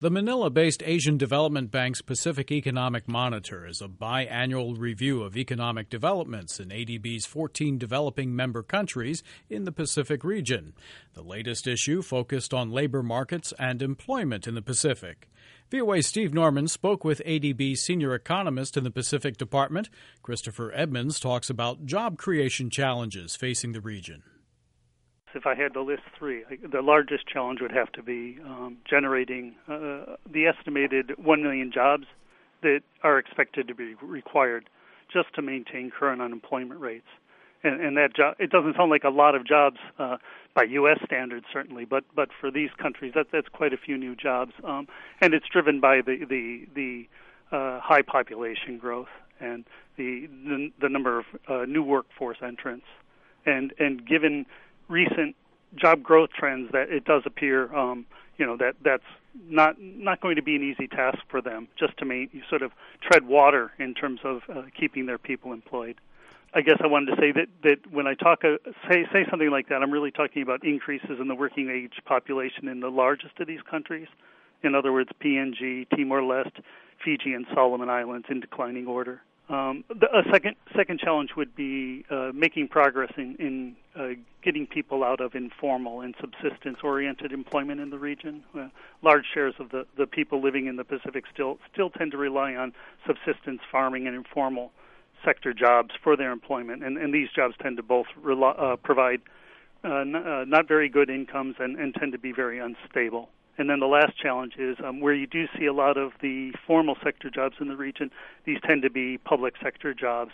The Manila-based Asian Development Bank's Pacific Economic Monitor is a biannual review of economic developments in ADB's 14 developing member countries in the Pacific region. The latest issue focused on labor markets and employment in the Pacific. VOA Steve Norman spoke with ADB's senior economist in the Pacific Department. Christopher Edmonds talks about job creation challenges facing the region. If I had to list three, the largest challenge would have to be generating the estimated 1 million jobs that are expected to be required just to maintain current unemployment rates. And that job, it doesn't sound like a lot of jobs by U.S. standards, certainly, but for these countries, that's quite a few new jobs. And it's driven by the high population growth and the number of new workforce entrants. And given recent job growth trends, that it does appear, that's not going to be an easy task for them just to sort of tread water in terms of keeping their people employed. I guess I wanted to say that when I say something like that, I'm really talking about increases in the working age population in the largest of these countries. In other words, PNG, Timor-Leste, Fiji, and Solomon Islands in declining order. A second challenge would be making progress in getting people out of informal and subsistence-oriented employment in the region. Large shares of the people living in the Pacific still tend to rely on subsistence farming and informal sector jobs for their employment, and these jobs tend to both provide not very good incomes and tend to be very unstable. And then the last challenge is where you do see a lot of the formal sector jobs in the region, these tend to be public sector jobs,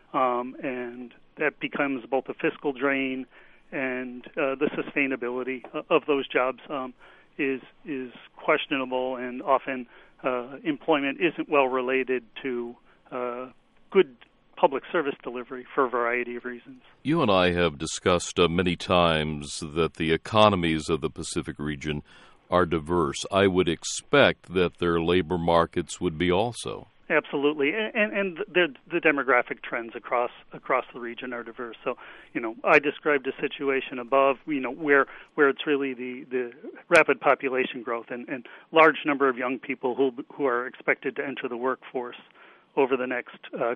and that becomes both a fiscal drain and the sustainability of those jobs is questionable, and often employment isn't well related to good public service delivery for a variety of reasons. You and I have discussed many times that the economies of the Pacific region are diverse. I would expect that their labor markets would be also. Absolutely, and the demographic trends across the region are diverse. So, I described a situation above, where it's really the rapid population growth and large number of young people who are expected to enter the workforce over the next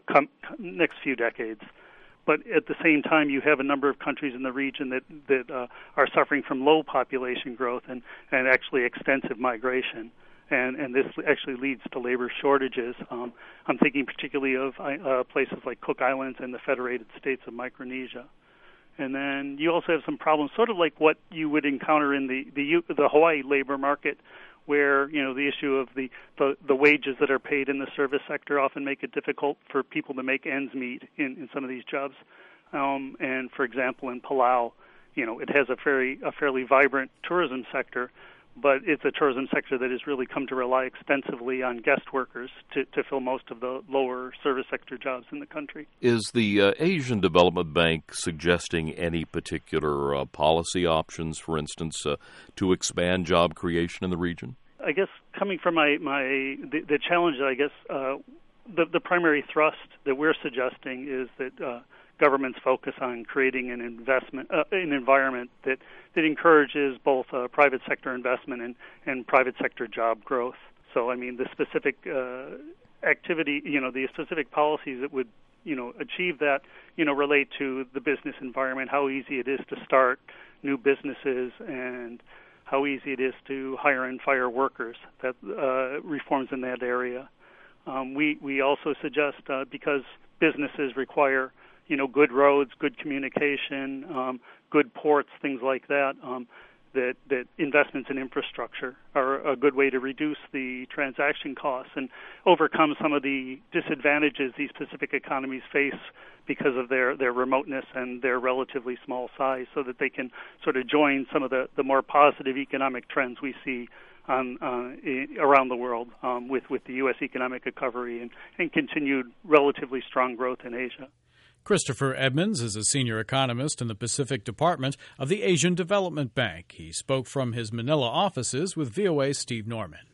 few decades. But at the same time, you have a number of countries in the region that are suffering from low population growth and actually extensive migration. And this actually leads to labor shortages. I'm thinking particularly of places like Cook Islands and the Federated States of Micronesia. And then you also have some problems, sort of like what you would encounter in the Hawaii labor market, where the issue of the wages that are paid in the service sector often make it difficult for people to make ends meet in some of these jobs. And for example, in Palau, it has a fairly vibrant tourism sector, but it's a tourism sector that has really come to rely extensively on guest workers to fill most of the lower service sector jobs in the country. Is the Asian Development Bank suggesting any particular policy options, for instance, to expand job creation in the region? I guess coming from the challenge, I guess the primary thrust that we're suggesting is that governments focus on creating an environment that encourages both private sector investment and private sector job growth. So, the specific activity, the specific policies that would, achieve that, relate to the business environment, how easy it is to start new businesses, and how easy it is to hire and fire workers. That reforms in that area. We also suggest because businesses require good roads, good communication, good ports, things like that, that investments in infrastructure are a good way to reduce the transaction costs and overcome some of the disadvantages these Pacific economies face because of their remoteness and their relatively small size, so that they can sort of join some of the more positive economic trends we see around the world with the U.S. economic recovery and continued relatively strong growth in Asia. Christopher Edmonds is a senior economist in the Pacific Department of the Asian Development Bank. He spoke from his Manila offices with VOA Steve Norman.